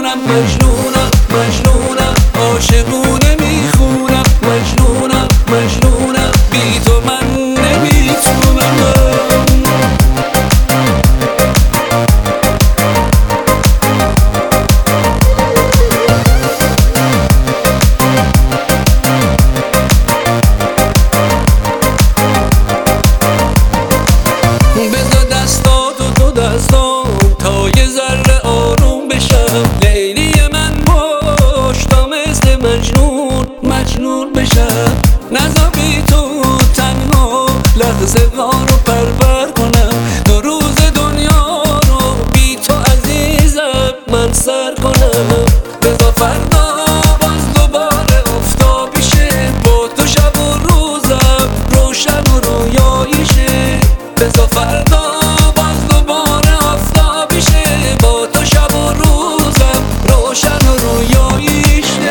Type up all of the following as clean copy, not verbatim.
بمونم. مجنونم مجنونم عاشقونه میخونم. مجنونم مجنونم بی تو من نمیتونم. بذار دستاتو تو دستام تا یه ذره آروم بشم. لیلی من باش تا مثل مجنون مجنون بشم. نذار بی تو تنها لحظه رو پرور کنم. دو روز دنیا رو بی تو عزیزم من سر کنم. بذار فردا باز دوباره آفتابی شه. با تو شب و روزم روشن و رویایی شه. بذار فردا باز دوباره آفتابی شه. با تو شب و روزم روشن و رویایی شه.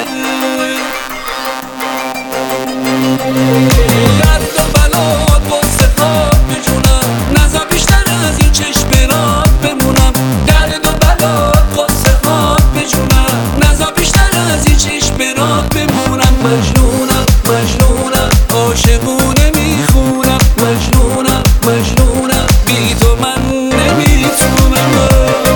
درد و بلات واسه خواب بجونم. نذار بیشتر از این چشم بمونم. درد و بلات واسه خواب بجونم. نذار بیشتر از این چشم بمونم. مجنونم مجنونم عاشقونه میخونم. مجنونم مجنونم بی تو من نمیتونم.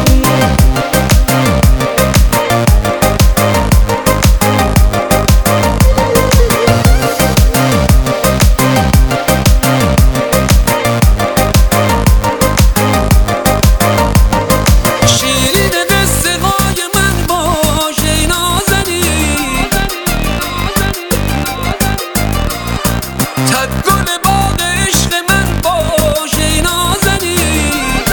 شیرین قصه های من باش ای نازنین. تک گل باغ عشق من باش ای نازنین.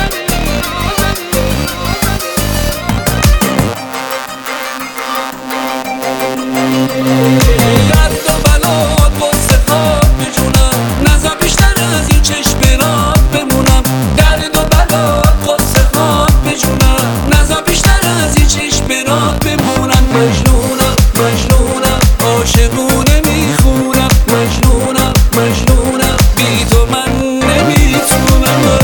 درد و بلات واسه خواب بجونم. نذار بیشتر از این چشم بمونم. درد و بلات واسه خواب بجونم. نذار بیشتر از این چشم بمونم. مجنونم مجنونم عاشقونه میخونم. مجنونم مجنونم بی تو من نمیتونم.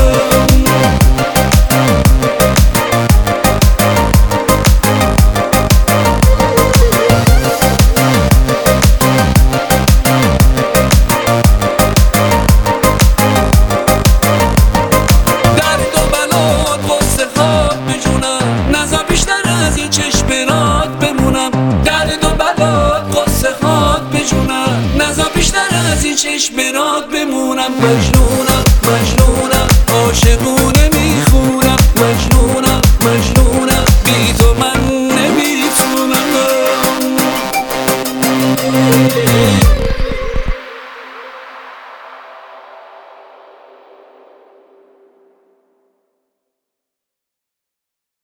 درد و بلات واسه خواب بجونم. نذار بیشتر از این چشم بمونم. درد و بلات واسه خواب بجونم. نذار بیشتر از این چشم بمونم. مجنونم مجنونم